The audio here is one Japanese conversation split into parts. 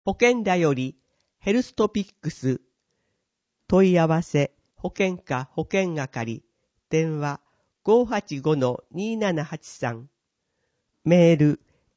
保健だよりヘルストピックス問い合わせ保健課保健係電話 585-2783 メール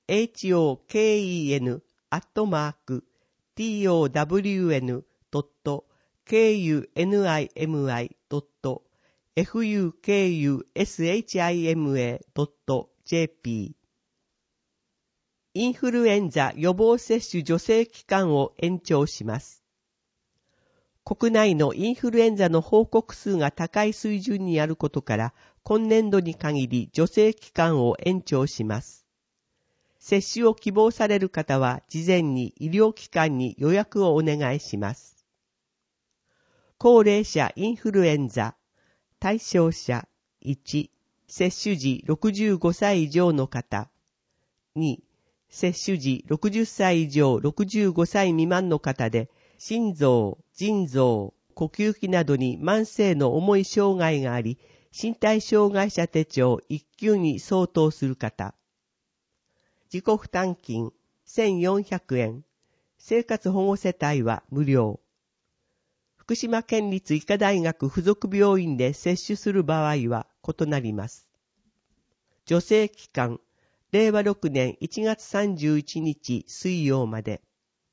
hoken.townimi.fukushima.jp インフルエンザ予防接種助成期間を延長します。国内のインフルエンザの報告数が高い水準にあることから、今年度に限り助成期間を延長します。接種を希望される方は、事前に医療機関に予約をお願いします。高齢者インフルエンザ、対象者1、接種時65歳以上の方、2、接種時60歳以上65歳未満の方で、心臓、腎臓、呼吸器などに慢性の重い障害があり、身体障害者手帳1級に相当する方。自己負担金1400円。生活保護世帯は無料。福島県立医科大学附属病院で接種する場合は異なります。助成期間、令和6年1月31日水曜まで。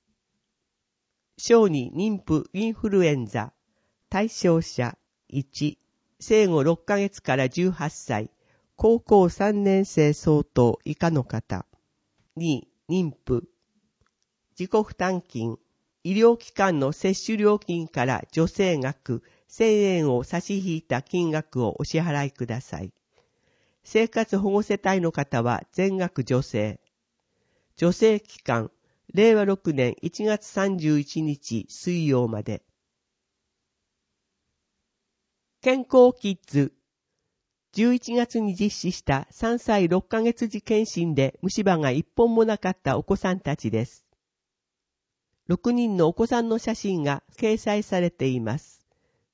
小児妊婦インフルエンザ、対象者1、生後6ヶ月から18歳、高校3年生相当以下の方。2、妊婦。自己負担金、医療機関の接種料金から助成額1000円を差し引いた金額をお支払いください。生活保護世帯の方は全額助成。助成期間、令和6年1月31日水曜まで。健康キッズ。11月に実施した3歳6ヶ月時検診で虫歯が1本もなかったお子さんたちです。6人のお子さんの写真が掲載されています。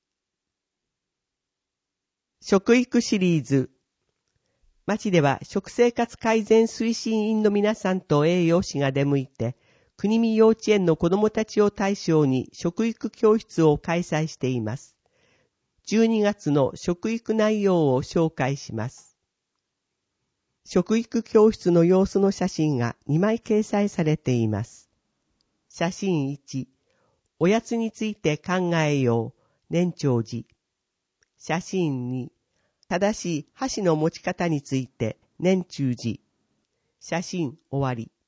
食育シリーズ。町では食生活改善推進員の皆さんと栄養士が出向いて、国見幼稚園の子どもたちを対象に食育教室を開催しています。12月の食育内容を紹介します。食育教室の様子の写真が2枚掲載されています。写真1、おやつについて考えよう、年長児。写真2、正しい箸の持ち方について、年中児。写真終わり。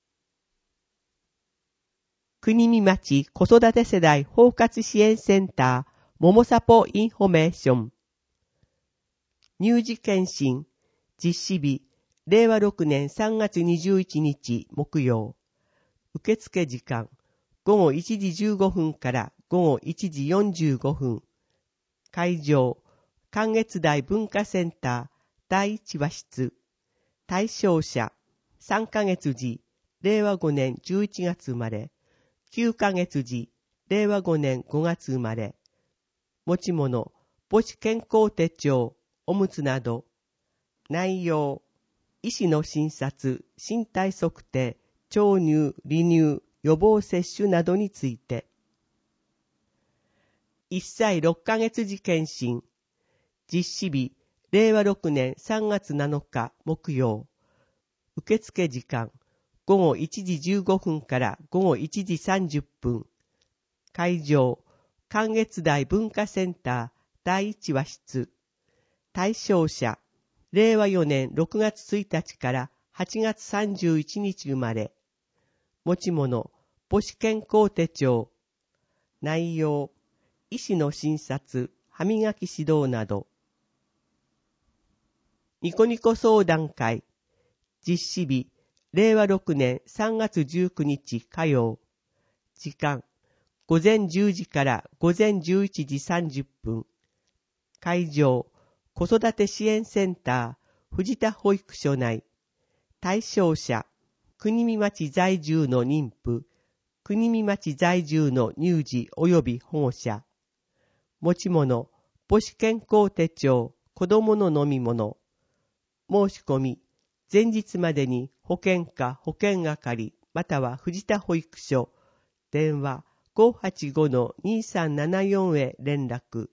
国見町子育て世代包括支援センター、ももさぽインフォメーション。乳児検診、実施日、令和6年3月21日木曜。受付時間、午後1時15分から午後1時45分。会場、関越台文化センター第1和室。対象者、3ヶ月時、令和5年11月生まれ。9ヶ月時、令和5年5月生まれ。持ち物、母子健康手帳、おむつなど。内容、医師の診察、身体測定、腸乳、離乳、予防接種などについて。1歳6ヶ月時検診。実施日、令和6年3月7日木曜。受付時間、午後1時15分から午後1時30分。会場、関越台文化センター第1和室。対象者、令和4年6月1日から8月31日生まれ。持ち物、母子健康手帳。内容、医師の診察、歯磨き指導など。ニコニコ相談会。実施日、令和6年3月19日火曜。時間、午前10時から午前11時30分。会場、子育て支援センター、藤田保育所内。対象者、国見町在住の妊婦、国見町在住の乳児及び保護者。持ち物、母子健康手帳、子供の飲み物。申し込み、前日までに保健課保健係または藤田保育所電話 585-2374 へ連絡。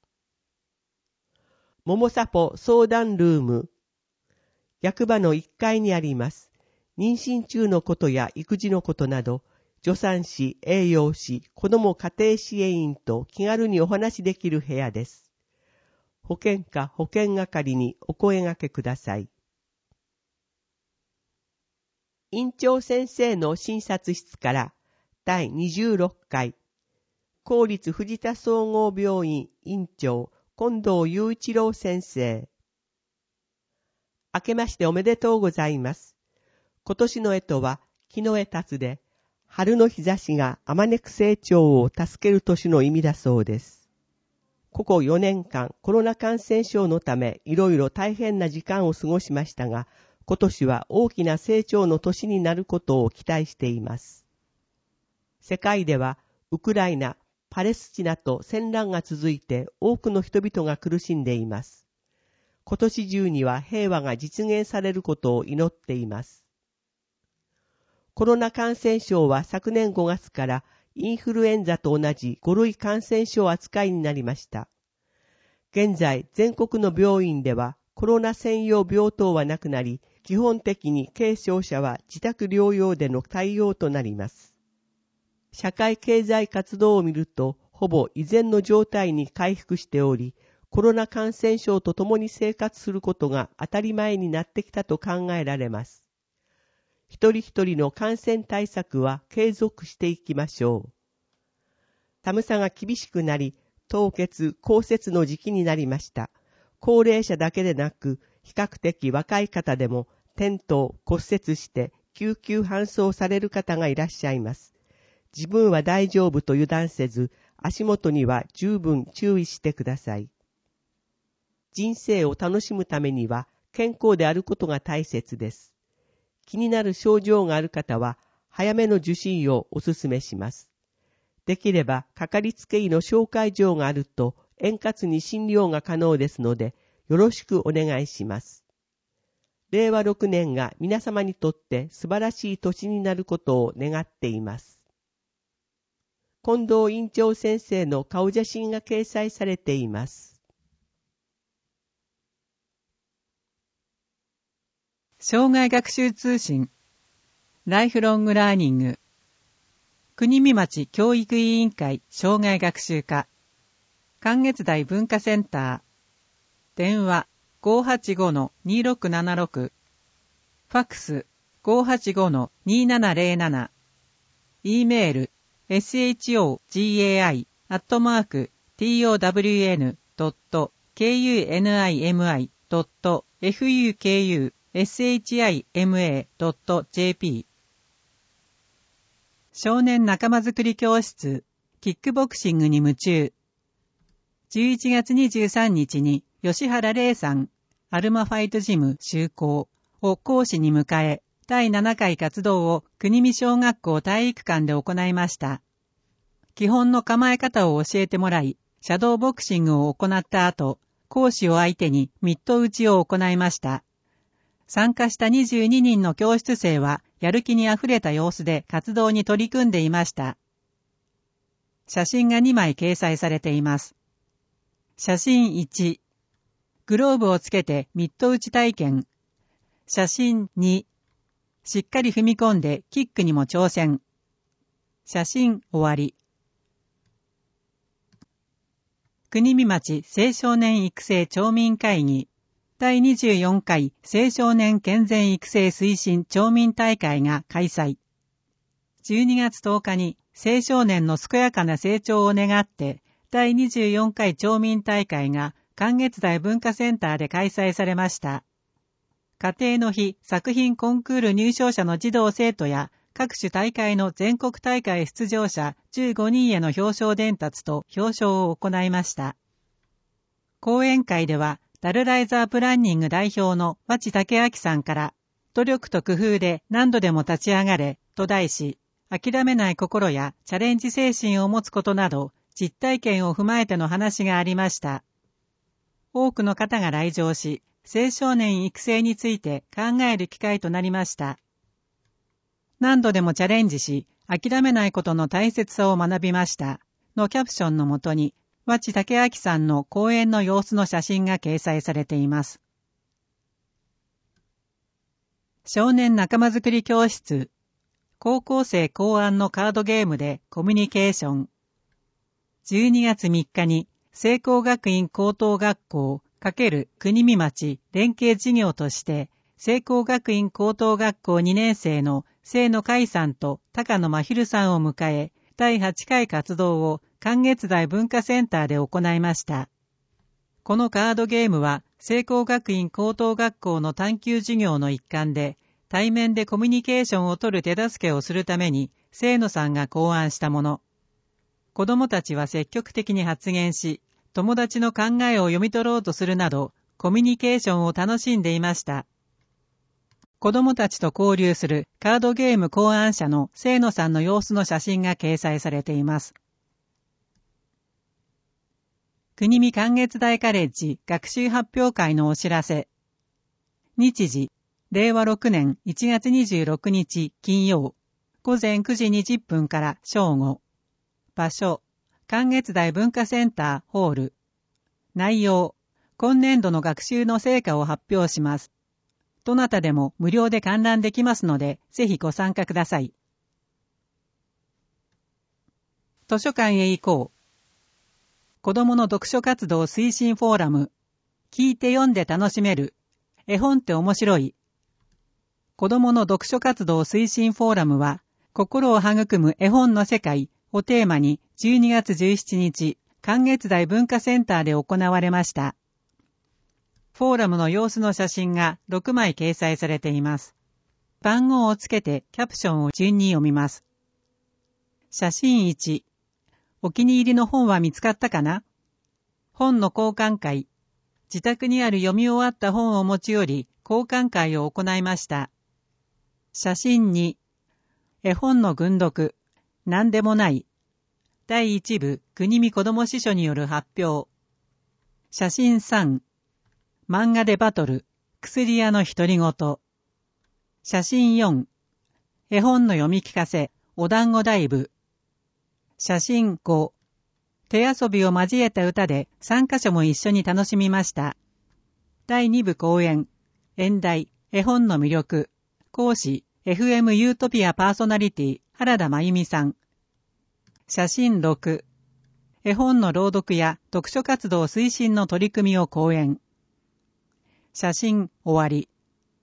ももさぽ相談ルーム。役場の1階にあります。妊娠中のことや育児のことなど、助産師、栄養士、子ども家庭支援員と気軽にお話しできる部屋です。保健課保健係にお声掛けください。院長先生の診察室から第26回公立藤田総合病院院長近藤雄一郎先生。明けましておめでとうございます。今年の干支は木の枝辰で、春の日差しがあまねく成長を助ける年の意味だそうです。ここ4年間コロナ感染症のためいろいろ大変な時間を過ごしましたが、今年は大きな成長の年になることを期待しています。世界ではウクライナ、パレスチナと戦乱が続いて多くの人々が苦しんでいます。今年中には平和が実現されることを祈っています。コロナ感染症は昨年5月からインフルエンザと同じ5類感染症扱いになりました。現在、全国の病院ではコロナ専用病棟はなくなり、基本的に軽症者は自宅療養での対応となります。社会経済活動を見ると、ほぼ以前の状態に回復しており、コロナ感染症と共に生活することが当たり前になってきたと考えられます。一人一人の感染対策は継続していきましょう。寒さが厳しくなり、凍結、降雪の時期になりました。高齢者だけでなく、比較的若い方でも転倒、骨折して救急搬送される方がいらっしゃいます。自分は大丈夫と油断せず、足元には十分注意してください。人生を楽しむためには健康であることが大切です。気になる症状がある方は早めの受診をお勧めします。できればかかりつけ医の紹介状があると円滑に診療が可能ですのでよろしくお願いします。令和6年が皆様にとって素晴らしい年になることを願っています。近藤院長先生の顔写真が掲載されています。 障害学習通信ライフロングラーニング国見町教育委員会障害学習課関越台文化センター電話 585-2676 ファックス 585-2707 E メール shogai.townimi.fuku.shima.jp 少年仲間づくり教室キックボクシングに夢中11月23日に吉原玲さんアルマファイトジム就航を講師に迎え第7回活動を国見小学校体育館で行いました。基本の構え方を教えてもらい、シャドーボクシングを行った後、講師を相手にミット打ちを行いました。参加した22人の教室生はやる気にあふれた様子で活動に取り組んでいました。写真が2枚掲載されています。写真1、グローブをつけてミット打ち体験。写真2、しっかり踏み込んでキックにも挑戦。写真終わり。国見町青少年育成町民会議第24回青少年健全育成推進町民大会が開催。12月10日に青少年の健やかな成長を願って第24回町民大会が関越台文化センターで開催されました。家庭の日作品コンクール入賞者の児童生徒や各種大会の全国大会出場者15人への表彰伝達と表彰を行いました。講演会ではダルライザープランニング代表の和知武明さんから努力と工夫で何度でも立ち上がれと題し、諦めない心やチャレンジ精神を持つことなど実体験を踏まえての話がありました。多くの方が来場し、青少年育成について考える機会となりました。何度でもチャレンジし、 諦めないことの大切さを学びましたのキャプションのもとに、和知武明さんの講演の様子の写真が掲載されています。少年仲間づくり教室、高校生考案のカードゲームでコミュニケーション。12月3日に聖光学院高等学校×国見町連携事業として、聖光学院高等学校2年生の清野海さんと高野真昼さんを迎え、第8回活動を関越台文化センターで行いました。このカードゲームは、聖光学院高等学校の探究授業の一環で、対面でコミュニケーションを取る手助けをするために、清野さんが考案したもの。子供たちは積極的に発言し、友達の考えを読み取ろうとするなど、コミュニケーションを楽しんでいました。子供たちと交流するカードゲーム考案者の清野さんの様子の写真が掲載されています。国見関越大カレッジ学習発表会のお知らせ。日時、令和6年1月26日金曜、午前9時20分から正午。場所、関越大文化センターホール。内容、今年度の学習の成果を発表します。どなたでも無料で観覧できますので、ぜひご参加ください。図書館へ行こう。子どもの読書活動推進フォーラム。聞いて読んで楽しめる。絵本って面白い。子どもの読書活動推進フォーラムは、心を育む絵本の世界をテーマに12月17日、関越台文化センターで行われました。フォーラムの様子の写真が6枚掲載されています。番号をつけてキャプションを順に読みます。写真1。お気に入りの本は見つかったかな？本の交換会。自宅にある読み終わった本を持ち寄り、交換会を行いました。写真2。絵本の群読。なんでもない。第1部、国見子ども司書による発表。写真3。漫画でバトル、薬屋の独り言。写真4。絵本の読み聞かせ、お団子ダイブ。写真5。手遊びを交えた歌で3カ所も一緒に楽しみました。第2部講演。演題、絵本の魅力。講師、FM ユートピアパーソナリティ、原田真由美さん。写真6。絵本の朗読や読書活動推進の取り組みを講演。写真終わり。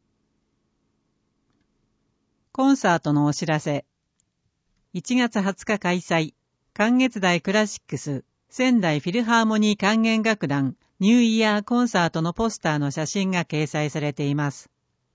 コンサートのお知らせ。1月20日開催。関越大クラシックス仙台フィルハーモニー管弦楽団ニューイヤーコンサートのポスターの写真が掲載されています。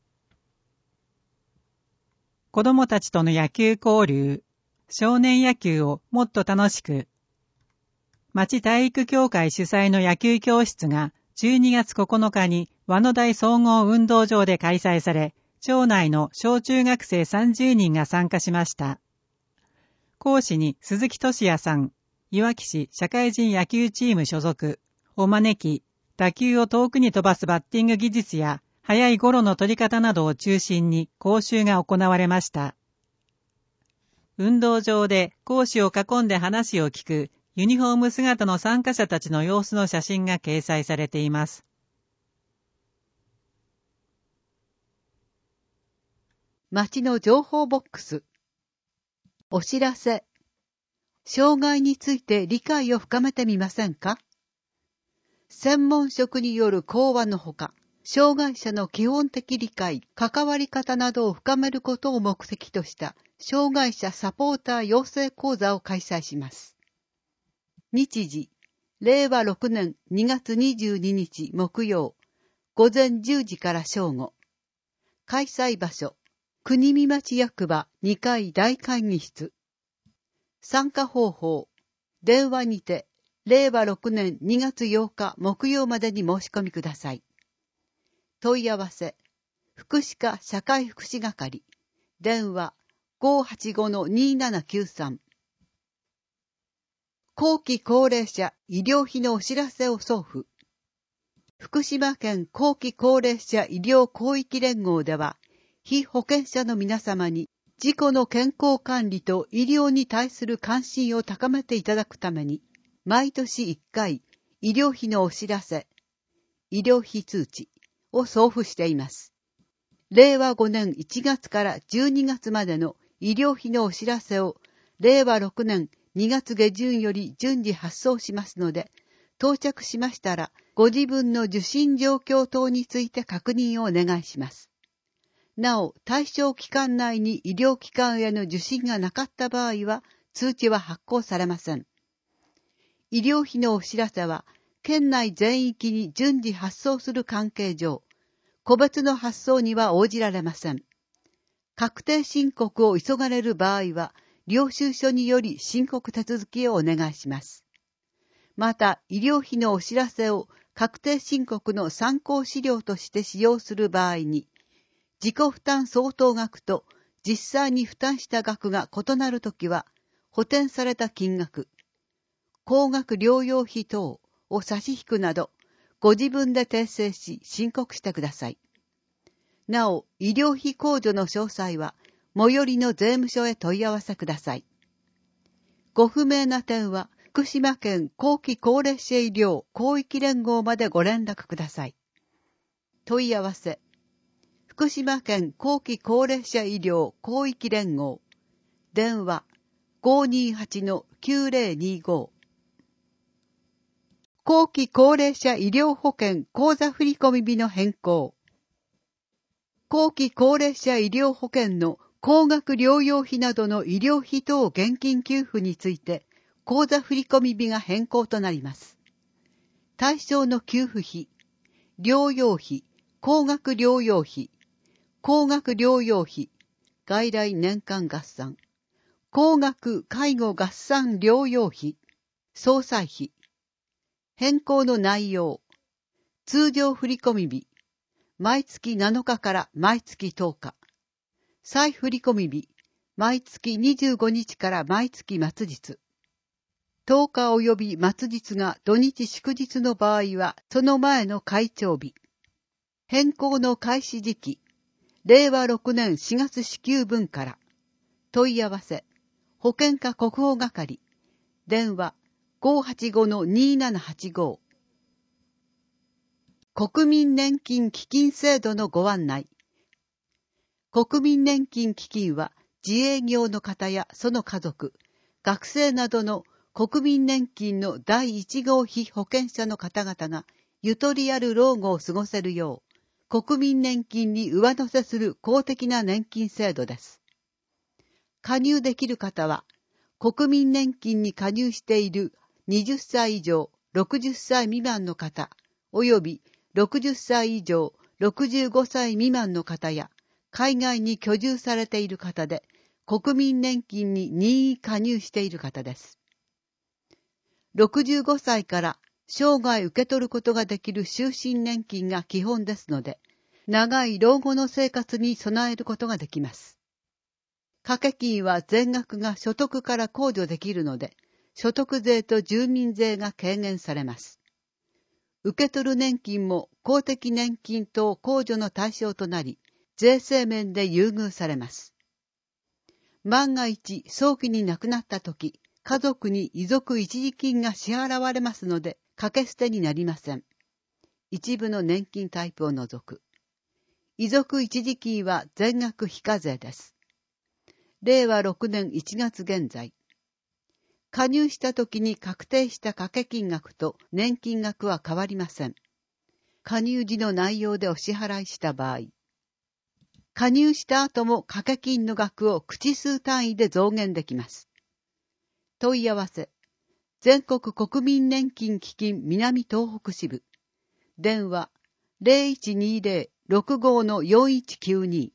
子供たちとの野球交流。少年野球をもっと楽しく。町体育協会主催の野球教室が12月9日に和野台総合運動場で開催され、町内の小中学生30人が参加しました。講師に鈴木俊也さん、いわき市社会人野球チーム所属を招き、打球を遠くに飛ばすバッティング技術や、速いゴロの取り方などを中心に講習が行われました。運動場で講師を囲んで話を聞くユニフォーム姿の参加者たちの様子の写真が掲載されています。 町の情報ボックス。お知らせ。障害について理解を深めてみませんか？専門職による講話のほか、障害者の基本的理解、関わり方などを深めることを目的とした障害者サポーター養成講座を開催します。日時、令和6年2月22日木曜、午前10時から正午。開催場所、国見町役場2階大会議室。参加方法、電話にて、令和6年2月8日木曜までに申し込みください。問い合わせ、福祉課社会福祉係、電話 585-2793。後期高齢者医療費のお知らせを送付。福島県後期高齢者医療広域連合では、被保険者の皆様に自己の健康管理と医療に対する関心を高めていただくために、毎年1回、医療費のお知らせ、医療費通知を送付しています。令和5年1月から12月までの医療費のお知らせを、令和6年2月下旬より順次発送しますので、到着しましたら、ご自分の受診状況等について確認をお願いします。なお、対象期間内に医療機関への受診がなかった場合は、通知は発行されません。医療費のお知らせは、県内全域に順次発送する関係上、個別の発送には応じられません。確定申告を急がれる場合は、領収書により申告手続きをお願いします。また、医療費のお知らせを確定申告の参考資料として使用する場合に、自己負担相当額と実際に負担した額が異なるときは、補填された金額、高額療養費等を差し引くなど、ご自分で訂正し申告してください。なお、医療費控除の詳細は、最寄りの税務署へ問い合わせください。ご不明な点は、福島県後期高齢者医療広域連合までご連絡ください。問い合わせ。福島県後期高齢者医療広域連合。電話 528-9025。後期高齢者医療保険口座振込日の変更。後期高齢者医療保険の高額療養費などの医療費等現金給付について、口座振込日が変更となります。対象の給付費、療養費、高額療養費、高額療養費、外来年間合算、高額介護合算療養費、総裁費、変更の内容、通常振込日、毎月7日から毎月10日、再振込日、毎月25日から毎月末日、10日及び末日が土日祝日の場合は、その前の開帳日、変更の開始時期、令和6年4月支給分から、問い合わせ、保険課国保係、電話 585-2785。国民年金基金制度のご案内。国民年金基金は自営業の方やその家族、学生などの国民年金の第1号被保険者の方々がゆとりある老後を過ごせるよう、国民年金に上乗せする公的な年金制度です。加入できる方は、国民年金に加入している20歳以上60歳未満の方、および60歳以上65歳未満の方や、海外に居住されている方で、国民年金に任意加入している方です。65歳から生涯受け取ることができる終身年金が基本ですので、長い老後の生活に備えることができます。掛け金は全額が所得から控除できるので、所得税と住民税が軽減されます。受け取る年金も公的年金等控除の対象となり、税制面で優遇されます。万が一早期に亡くなったとき、家族に遺族一時金が支払われますので、掛け捨てになりません。一部の年金タイプを除く。遺族一時金は全額非課税です。令和6年1月現在。加入したときに確定した掛け金額と年金額は変わりません。加入時の内容でお支払いした場合、加入した後も掛け金の額を口数単位で増減できます。問い合わせ、全国国民年金基金南東北支部、電話 0120-65-4192。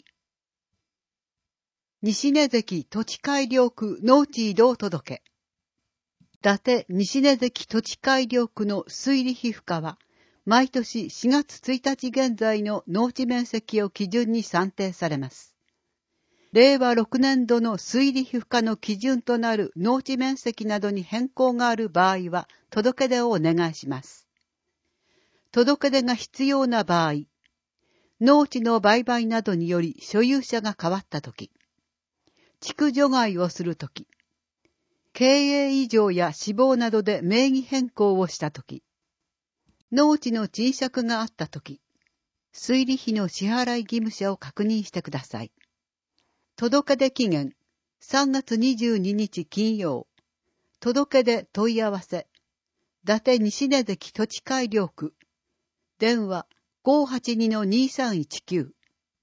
西根関土地改良区農地移動届。伊達西根関土地改良区の推理費付加は、毎年4月1日現在の農地面積を基準に算定されます。令和6年度の推理費付加の基準となる農地面積などに変更がある場合は、届け出をお願いします。届け出が必要な場合、農地の売買などにより所有者が変わったとき、 地区除外をするとき、経営異常や死亡などで名義変更をしたとき、農地の賃借があったとき、推理費の支払い義務者を確認してください。届け出期限、3月22日金曜。届け出問い合わせ。伊達西根関土地改良区。電話 582-2319。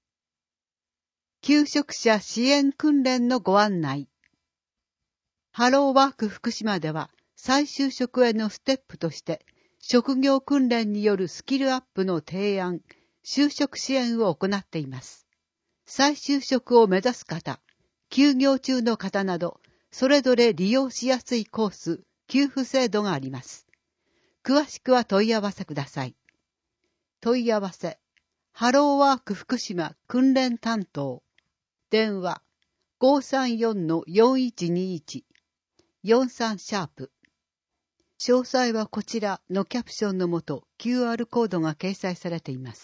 求職者支援訓練のご案内。ハローワーク福島では再就職へのステップとして職業訓練によるスキルアップの提案、就職支援を行っています。再就職を目指す方、休業中の方など、それぞれ利用しやすいコース、給付制度があります。詳しくは問い合わせください。問い合わせ、ハローワーク福島訓練担当。電話、534-4121。43シャープ。詳細はこちらのキャプションのもと QR コードが掲載されています。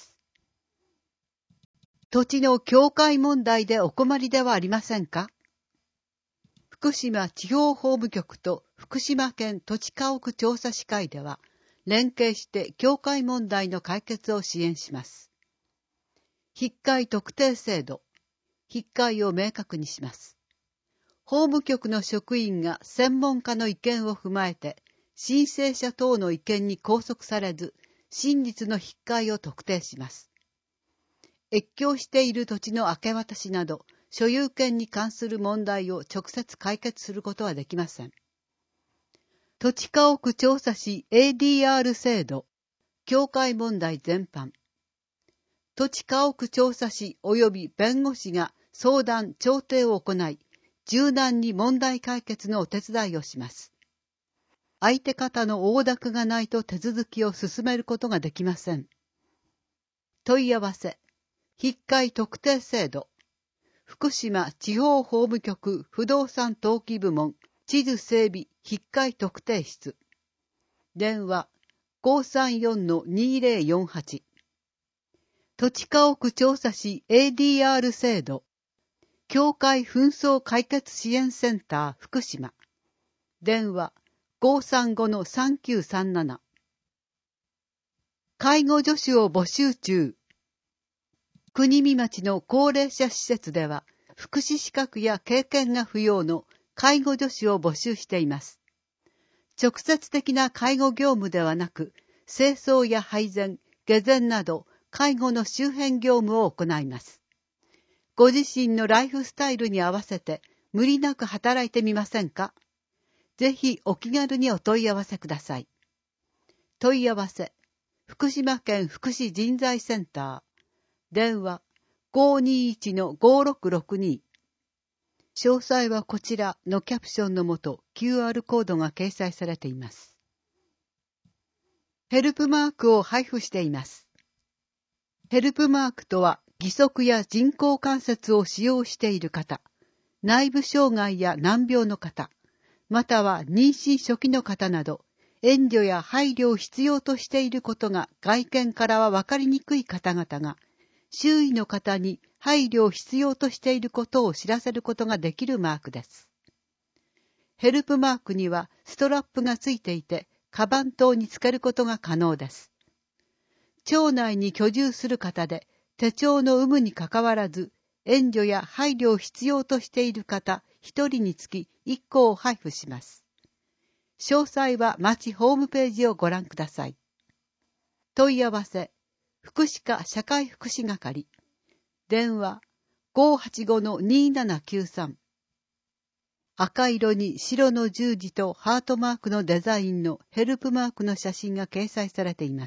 土地の境界問題でお困りではありませんか？福島地方法務局と福島県土地家屋調査士会では連携して境界問題の解決を支援します。引換特定制度、引換を明確にします。法務局の職員が専門家の意見を踏まえて、申請者等の意見に拘束されず、真実の引換を特定します。越境している土地の明け渡しなど、所有権に関する問題を直接解決することはできません。土地家屋調査士 ADR 制度、境界問題全般。土地家屋調査士及び弁護士が相談・調停を行い、柔軟に問題解決のお手伝いをします。相手方の応諾がないと手続きを進めることができません。問い合わせ、引換特定制度、福島地方法務局不動産登記部門地図整備引換特定室。電話 534-2048。土地家屋調査士 ADR 制度、境界紛争解決支援センター福島。電話 535-3937。介護助手を募集中。国見町の高齢者施設では、福祉資格や経験が不要の介護助手を募集しています。直接的な介護業務ではなく、清掃や配膳、下膳など、介護の周辺業務を行います。ご自身のライフスタイルに合わせて無理なく働いてみませんか？ぜひお気軽にお問い合わせください。問い合わせ、福島県福祉人材センター。電話 521-5662。詳細はこちらのキャプションのもと QR コードが掲載されています。ヘルプマークを配布しています。ヘルプマークとは義足や人工関節を使用している方、内部障害や難病の方、または妊娠初期の方など、援助や配慮を必要としていることが外見からは分かりにくい方々が、周囲の方に配慮を必要としていることを知らせることができるマークです。ヘルプマークにはストラップがついていて、カバン等につけることが可能です。町内に居住する方で、手帳の有無にかかわらず、援助や配慮を必要としている方1人につき1個を配布します。詳細は町ホームページをご覧ください。問い合わせ、福祉課社会福祉係。電話 585-2793。赤色に白の十字とハートマークのデザインのヘルプマークの写真が掲載されています。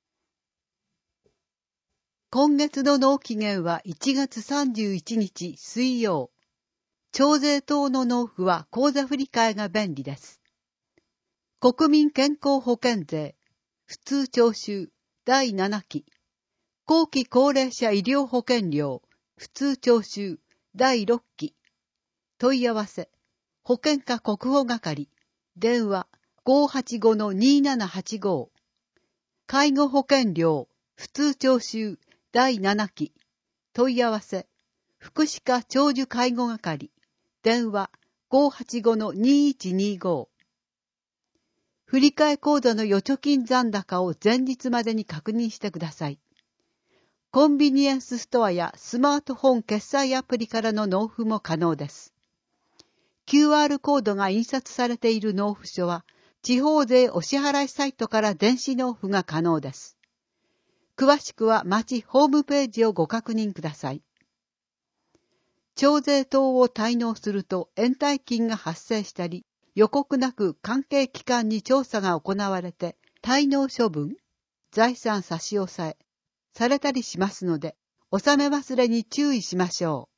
今月の納期限は1月31日水曜。徴税等の納付は口座振替が便利です。国民健康保険税、普通徴収、第7期、後期高齢者医療保険料、普通徴収、第6期、問い合わせ、保険課国保係、電話 585-2785、介護保険料、普通徴収、第7期、問い合わせ、福祉課長寿介護係、 電話 585-2125。振替口座の預貯金残高を前日までに確認してください。コンビニエンスストアやスマートフォン決済アプリからの納付も可能です。QR コードが印刷されている納付書は、地方税お支払いサイトから電子納付が可能です。詳しくは町ホームページをご確認ください。徴税等を滞納すると延滞金が発生したり、予告なく関係機関に調査が行われて、滞納処分、財産差し押さえ、されたりしますので、納め忘れに注意しましょう。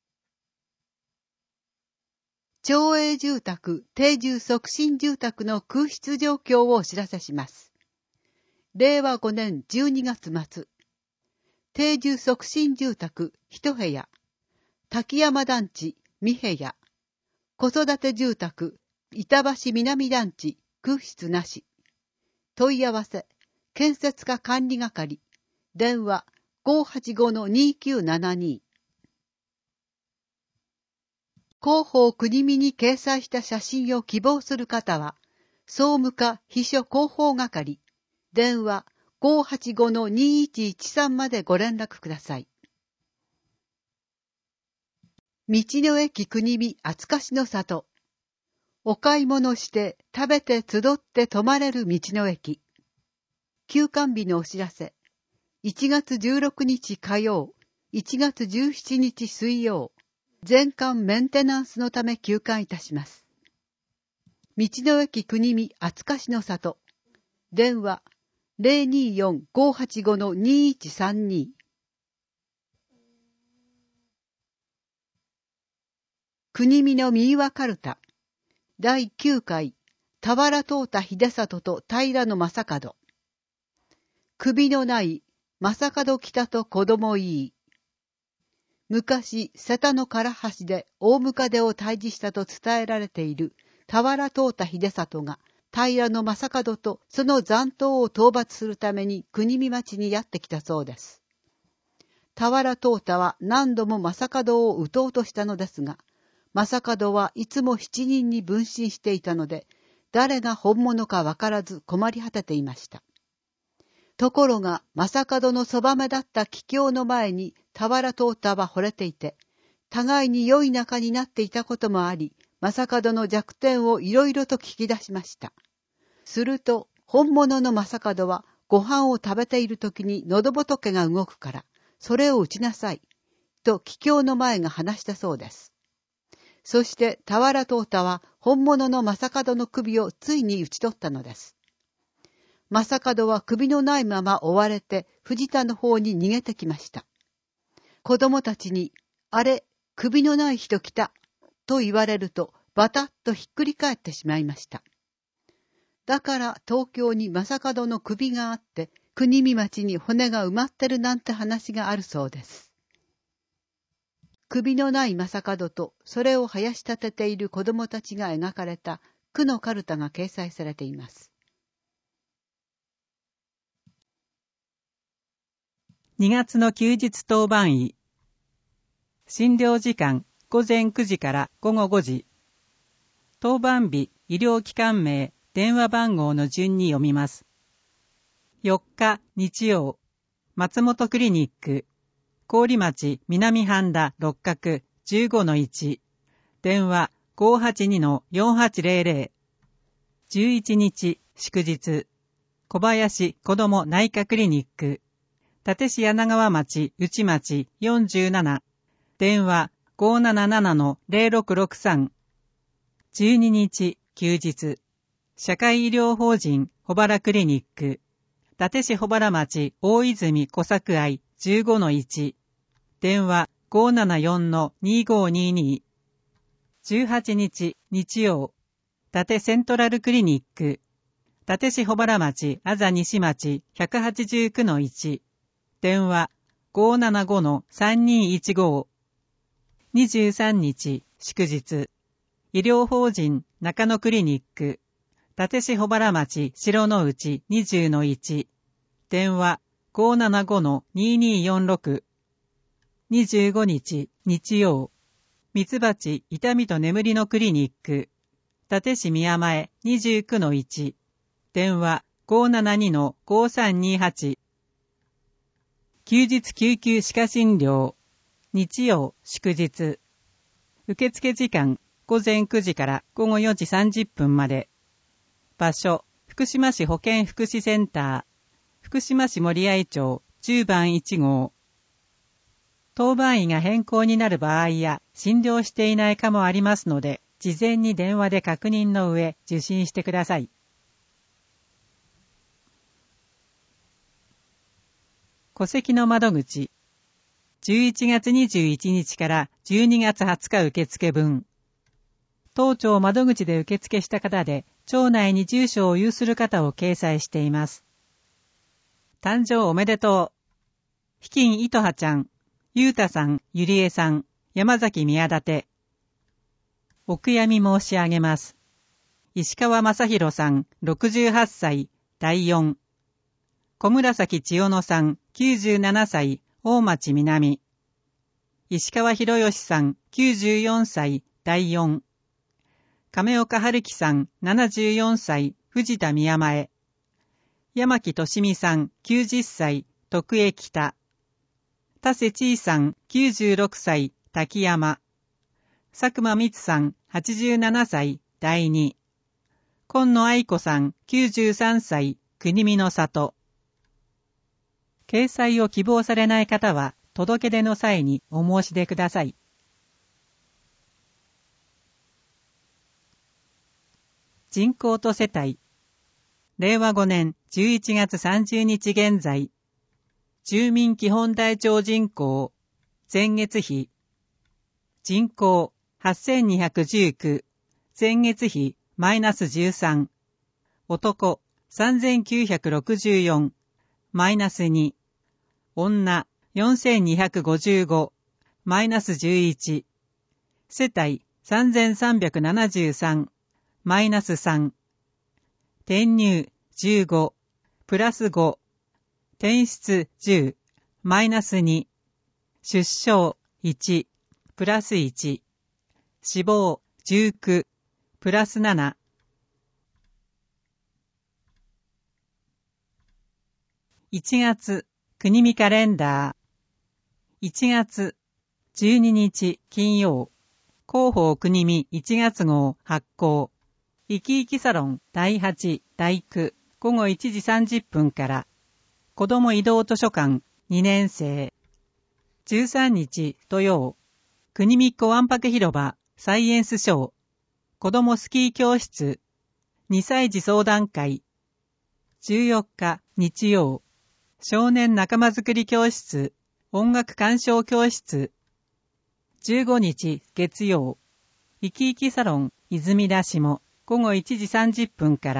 町営住宅、定住促進住宅の空室状況をお知らせします。令和5年12月末、定住促進住宅1部屋、滝山団地2部屋、子育て住宅板橋南団地空室なし。問い合わせ、建設課管理係、電話 585-2972。広報国見に掲載した写真を希望する方は、総務課秘書広報係、電話 585-2113 までご連絡ください。道の駅国見厚かしの里。お買い物して食べて集って泊まれる道の駅。休館日のお知らせ。1月16日火曜、1月17日水曜、全館メンテナンスのため休館いたします。道の駅国見厚かしの里。電話 024-585-2132。国見の民話かるた。第9回、田原淘汰秀里と平野正門。首のない正門北と子供いい。昔、瀬田の唐橋で大ムカデを退治したと伝えられている田原淘汰秀里が平野正門とその残党を討伐するために国見町にやってきたそうです。田原淘汰は何度も正門を討とうとしたのですが、正門はいつも7人に分身していたので、誰が本物かわからず困り果てていました。ところが、正門のそばめだった桔梗の前に田原淘汰は惚れていて、互いに良い仲になっていたこともあり、正門の弱点をいろいろと聞き出しました。すると、本物の正門はご飯を食べているときに喉仏が動くから、それを打ちなさい、と桔梗の前が話したそうです。そして田原淘汰は本物の正門の首をついに打ち取ったのです。正門は首のないまま追われて藤田の方に逃げてきました。子供たちに、あれ、首のない人来た、と言われるとバタッとひっくり返ってしまいました。だから東京に正門の首があって、国見町に骨が埋まってるなんて話があるそうです。首のない正門とそれを生やし立てている子供たちが描かれた句のカルタが掲載されています。 2月の休日当番医。診療時間午前9時から午後5時。当番日、医療機関名、電話番号の順に読みます。4日日曜、松本クリニック。郡町南半田六角 15-1 電話 582-4800 11日祝日小林子ども内科クリニック立市柳川町内町47電話 577-0663 12日休日社会医療法人保原クリニック立市保原町大泉小作愛15-1電話 574-2522 18日日曜伊達セントラルクリニック伊達市保原町あざ西町 189-1 電話 575-3215 23日祝日医療法人中野クリニック伊達市保原町白の内 20-1 電話 575-2246 25日日曜ミツバチ痛みと眠りのクリニック、立市宮前 29-1、電話 572-5328。休日救急歯科診療、日曜祝日。受付時間午前9時から午後4時30分まで。場所、福島市保健福祉センター、福島市森合町10番1号。当番医が変更になる場合や診療していないかもありますので、事前に電話で確認の上受診してください。戸籍の窓口。11月21日から12月20日受付分。当庁窓口で受付した方で、町内に住所を有する方を掲載しています。誕生おめでとう。ひきんいとはちゃん、ゆうたさん、ゆりえさん、山崎宮舘。お悔やみ申し上げます。石川正宏さん、68歳、第4。小紫千代野さん、97歳、大町南。石川博義さん、94歳、第4。亀岡春樹さん、74歳、藤田宮前。山木俊美さん、90歳、徳江北。田瀬千恵さん、96歳、滝山。佐久間光さん、87歳、第2。今野愛子さん、93歳、国見の里。掲載を希望されない方は、届け出の際にお申し出ください。人口と世帯。令和5年11月30日現在。住民基本台帳人口。前月比。人口8219。前月比マイナス13。男3964。マイナス2。女4255。マイナス11。世帯3373。マイナス3。転入15。プラス5。転出10。マイナス2。出生1。プラス1。死亡19。プラス7。1月、国見カレンダー。1月、12日金曜。広報国見1月号発行。生き生きサロン第8、第9、午後1時30分から。子ども移動図書館2年生。13日土曜。国見っ子わんぱく広場サイエンスショー。子どもスキー教室。2歳児相談会。14日日曜。少年仲間づくり教室、音楽鑑賞教室。15日月曜。生き生きサロン泉田下、午後1時30分から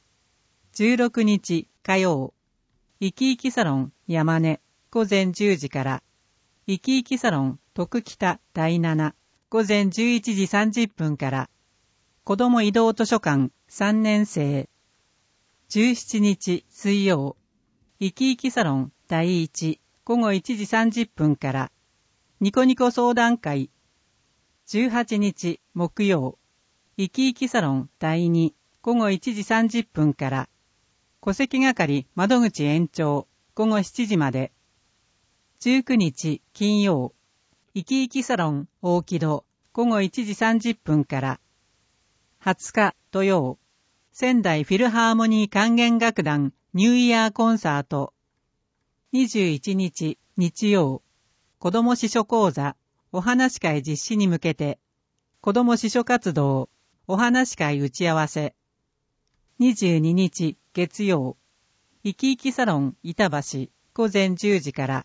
。16日火曜。生き生きサロン山根、午前10時から。生き生きサロン徳北第7、午前11時30分から。子ども移動図書館3年生。17日水曜。生き生きサロン第1、午後1時30分から。ニコニコ相談会。18日木曜。生き生きサロン第2、午後1時30分から。戸籍係窓口延長、午後7時まで。19日金曜。生き生きサロン大木戸、午後1時30分から。20日土曜。仙台フィルハーモニー管弦楽団ニューイヤーコンサート。21日日曜。子ども司書講座お話会実施に向けて。子ども司書活動お話会打ち合わせ。22日月曜。生き生きサロン板橋午前10時から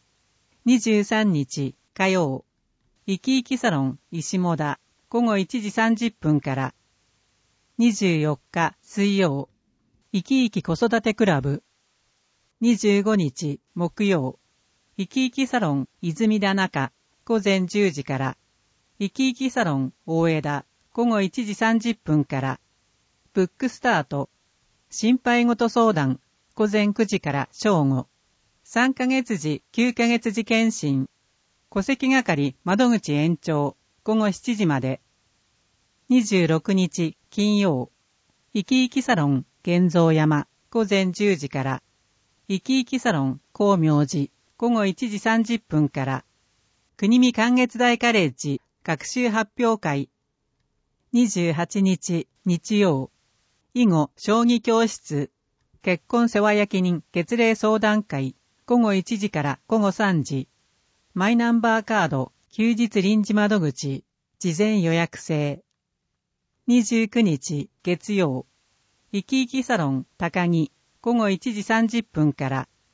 。23日火曜。生き生きサロン石母田午後1時30分から。24日水曜。生き生き子育てクラブ。25日木曜。生き生きサロン泉田中午前10時から。生き生きサロン大枝午後1時30分から。ブックスタート。心配事相談午前9時から正午。3ヶ月時9ヶ月時検診。戸籍係窓口延長午後7時まで。26日金曜、生き生きサロン玄蔵山午前10時から、生き生きサロン光明寺午後1時30分から、国見観月大カレッジ学習発表会。28日日曜、囲碁将棋教室結婚世話焼人月齢相談会午後1時から午後3時。マイナンバーカード休日臨時窓口事前予約制。29日月曜、生き生きサロン高木午後1時30分から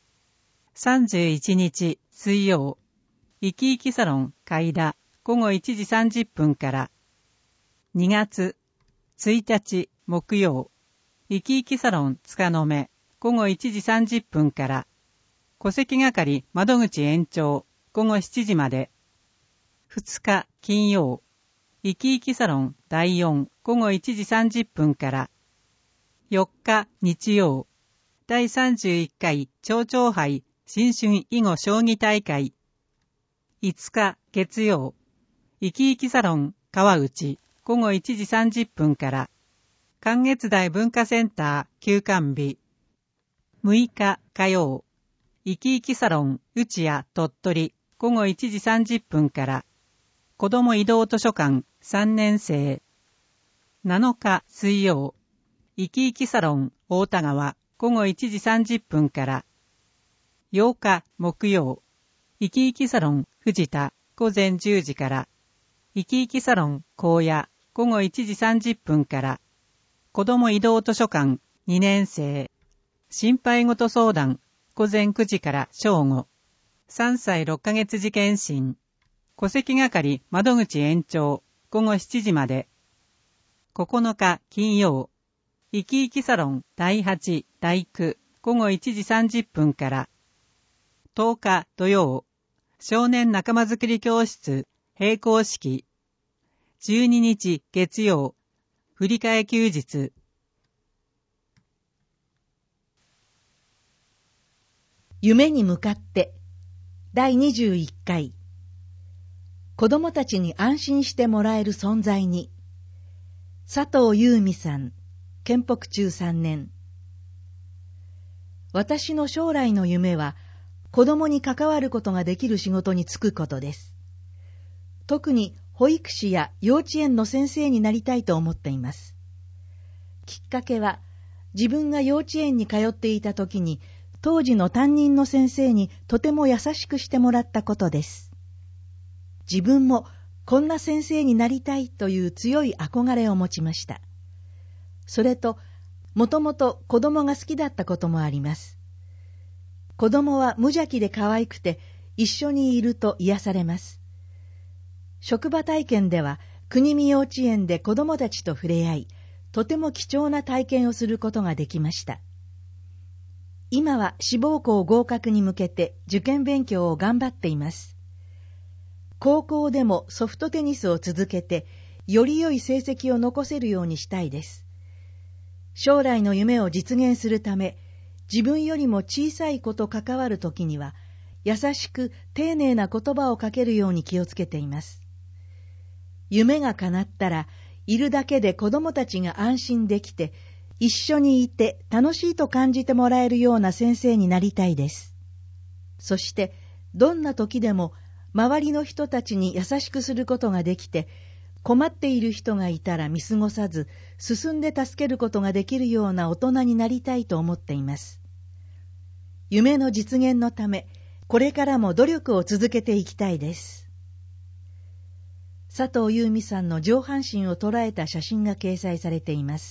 。31日水曜、生き生きサロン海田午後1時30分から。2月1日木曜、生き生きサロン塚の目午後1時30分から。戸籍係窓口延長午後7時まで。2日金曜、生き生きサロン第4午後1時30分から。4日日曜、第31回町長杯新春囲碁将棋大会。5日月曜、生き生きサロン川内午後1時30分から。観月台文化センター休館日。6日火曜、生き生きサロン内谷鳥取午後1時30分から。子ども移動図書館3年生。7日水曜、生き生きサロン大田川午後1時30分から。8日木曜、生き生きサロン藤田午前10時から。生き生きサロン高野午後1時30分から。子ども移動図書館2年生。心配事相談午前9時から正午。3歳6ヶ月児検診。戸籍係窓口延長午後7時まで。9日金曜、生き生きサロン第8第9午後1時30分から。10日土曜、少年仲間づくり教室閉校式。12日月曜、振り替え休日。 夢に向かって第21回子どもたちに安心してもらえる存在に。佐藤優美さん、建北中3年。私の将来の夢は子どもに関わることができる仕事に就くことです。特に保育士や幼稚園の先生になりたいと思っています。きっかけは自分が幼稚園に通っていた時に当時の担任の先生にとても優しくしてもらったことです。自分もこんな先生になりたいという強い憧れを持ちました。それと、もともと子供が好きだったこともあります。子供は無邪気で可愛くて一緒にいると癒されます。職場体験では国見幼稚園で子供たちと触れ合い、とても貴重な体験をすることができました。今は志望校合格に向けて受験勉強を頑張っています。高校でもソフトテニスを続けて、より良い成績を残せるようにしたいです。将来の夢を実現するため、自分よりも小さい子と関わるときには、優しく丁寧な言葉をかけるように気をつけています。夢が叶ったら、いるだけで子供たちが安心できて、一緒にいて楽しいと感じてもらえるような先生になりたいです。そして、どんな時でも周りの人たちに優しくすることができて、困っている人がいたら見過ごさず、進んで助けることができるような大人になりたいと思っています。夢の実現のため、これからも努力を続けていきたいです。佐藤優美さんの上半身を捉えた写真が掲載されています。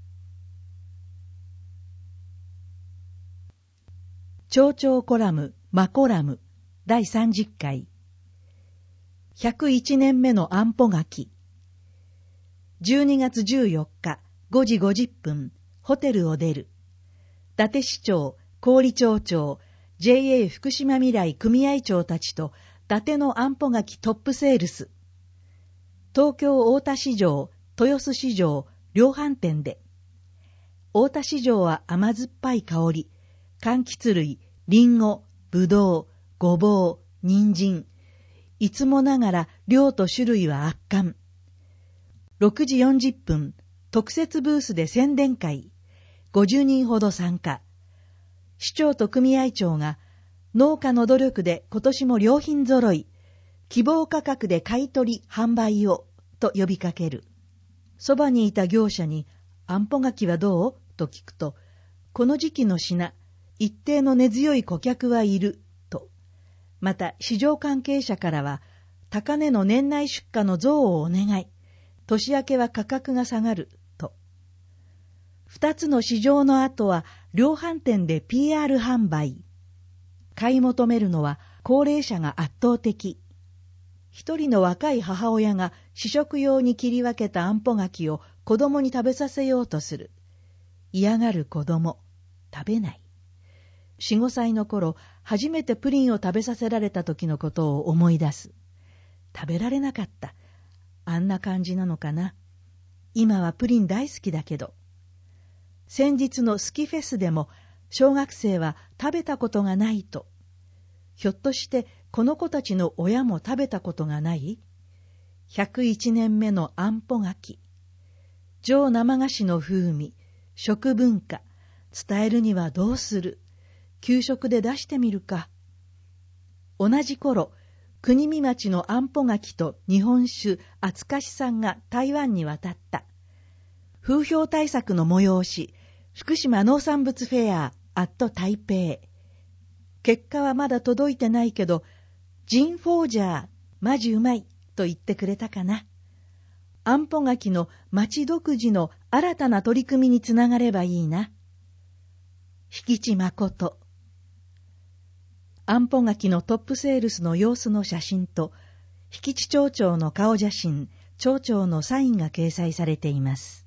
町長コラムマコラム第30回101年目の安保書き。12月14日5時50分ホテルを出る。伊達市長、郡町長、JA 福島未来組合長たちと伊達の安保書きトップセールス。東京大田市場、豊洲市場、量販店で。大田市場は甘酸っぱい香り、柑橘類、リンゴ、ぶどう、ごぼう、人参、 いつもながら量と種類は圧巻。6時40分、特設ブースで宣伝会。50人ほど参加。市長と組合長が、農家の努力で今年も良品揃い、希望価格で買い取り販売を、と呼びかける。そばにいた業者に、あんぽ柿はどうと聞くと、この時期の品、一定の根強い顧客はいる、と。また、市場関係者からは、高値の年内出荷の増をお願い。年明けは価格が下がる、と。二つの市場の後は、量販店で PR 販売。買い求めるのは、高齢者が圧倒的。一人の若い母親が試食用に切り分けたあんぽ柿を子供に食べさせようとする。嫌がる子供、食べない。4、5歳の頃、初めてプリンを食べさせられた時のことを思い出す。食べられなかった。あんな感じなのかな。今はプリン大好きだけど。先日のスキフェスでも、小学生は食べたことがないと。ひょっとしてこの子たちの親も食べたことがない？ 101 年目のあんぽ柿。上生菓子の風味、食文化、伝えるにはどうする？給食で出してみるか。同じ頃、国見町のあんぽ柿と日本酒、厚菓子さんが台湾に渡った。風評対策の催し、福島農産物フェア、アット台北。結果はまだ届いてないけど、ジンフォージャー、マジうまい、と言ってくれたかな。あんぽ柿の町独自の新たな取り組みにつながればいいな。引地誠。あんぽ柿のトップセールスの様子の写真と、引地町長の顔写真、町長のサインが掲載されています。